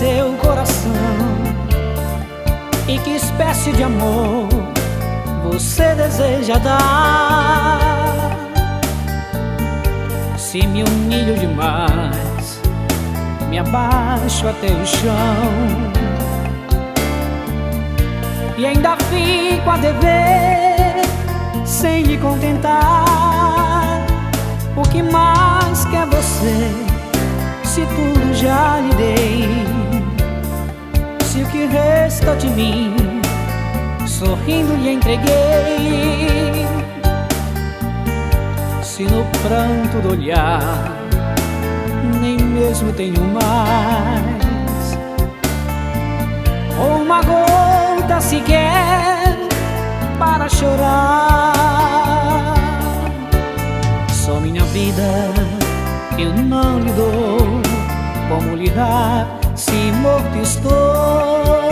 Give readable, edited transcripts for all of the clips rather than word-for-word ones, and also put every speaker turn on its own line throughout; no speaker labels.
seu coração e que espécie de amor você deseja dar. Se me humilho demais, me abaixo até o chão e ainda fico a dever sem me contentar. O que mais quer você, se tudo já lhe dei? Se o que resta de mim, sorrindo lhe entreguei. Se no pranto do olhar nem mesmo tenho mais, ou uma gota sequer para chorar, só minha vida eu não lhe dou. Como lhe dar se morto estou?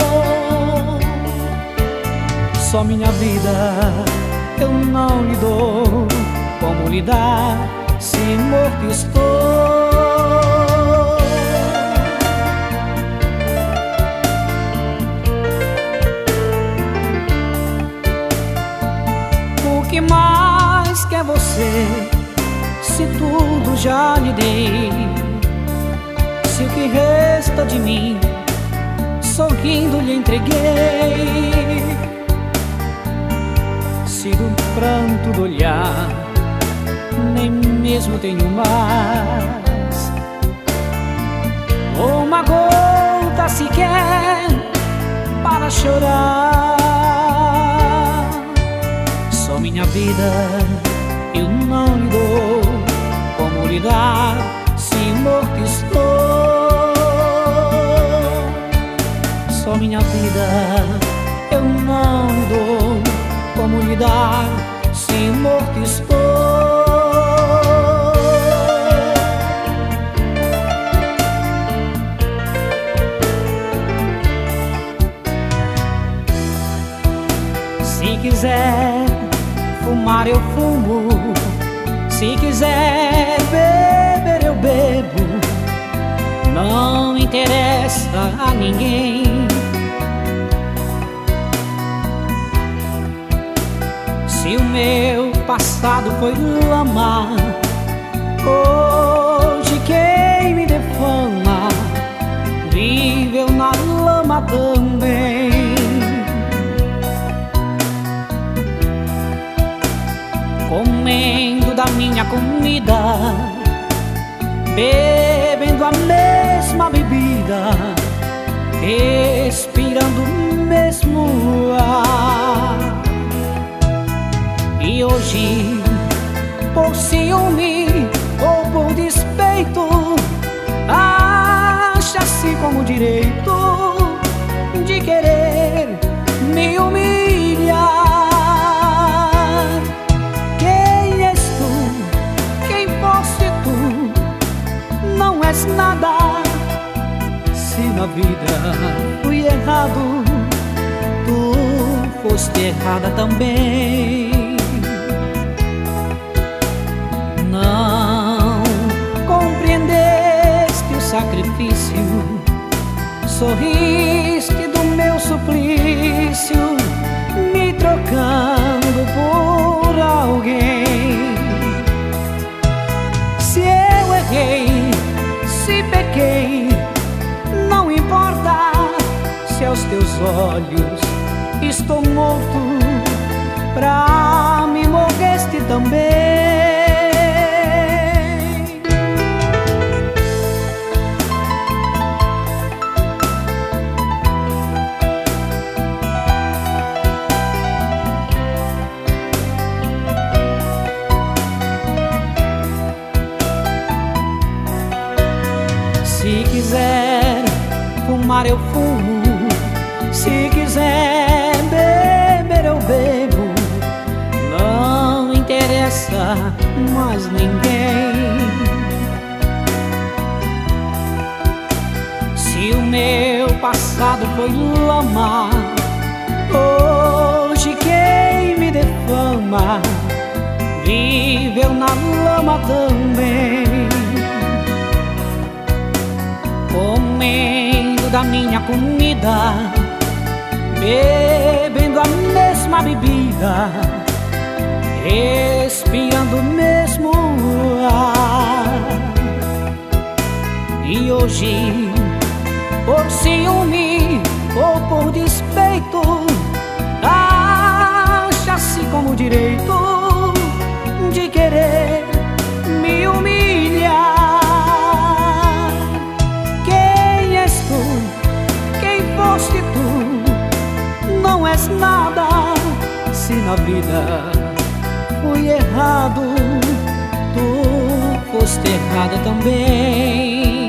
Só minha vida eu não lhe dou. Como lhe dar se morto estou? O que mais quer você, se tudo já lhe dei? Se o que resta de mim, sorrindo lhe entreguei. Se do pranto do olhar nem mesmo tenho mais, ou uma gota sequer para chorar, só minha vida eu não lhe dou. Como lhe dar se morto estou? Só minha vida eu não lhe dou. Como lhe dar se morto estou? Se quiser fumar eu fumo, se quiser beber eu bebo, não interessa a ninguém. Se o meu passado foi lama, hoje quem me defama viveu na lama também. Comendo da minha comida, bebendo a mesma bebida, respirando o mesmo ar. E hoje, por ciúme ou por despeito, acha-se como direito de querer me humilhar. Quem és tu? Quem foste tu? Não és nada. Se na vida fui errado, tu foste errada também. Não compreendeste o sacrifício, sorriste do meu suplício, me trocando por alguém. Se eu errei, se pequei, não importa. Se aos teus olhos estou morto, pra mim morreste também. Se quiser fumar eu fumo, se quiser beber eu bebo, não interessa mais ninguém. Se o meu passado foi lama, hoje quem me defama viveu na lama também. Comendo da minha comida, bebendo a mesma bebida, respirando o mesmo ar. E hoje, por ciúme ou por despeito, acha-se como direito de querer me humilhar. Quem és tu? Quem foste tu? Não és nada, se na vida fui errado, tu foste errada também.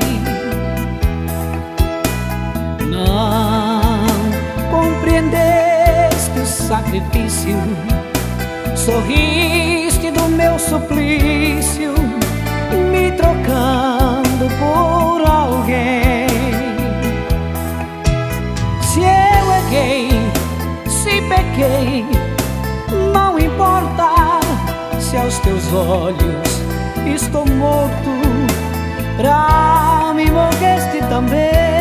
Não compreendeste o sacrifício, sorriste do meu suplício, me trocando por alguém. Se eu errei, se pequei, não importa, se aos teus olhos estou morto, pra mim morreste também.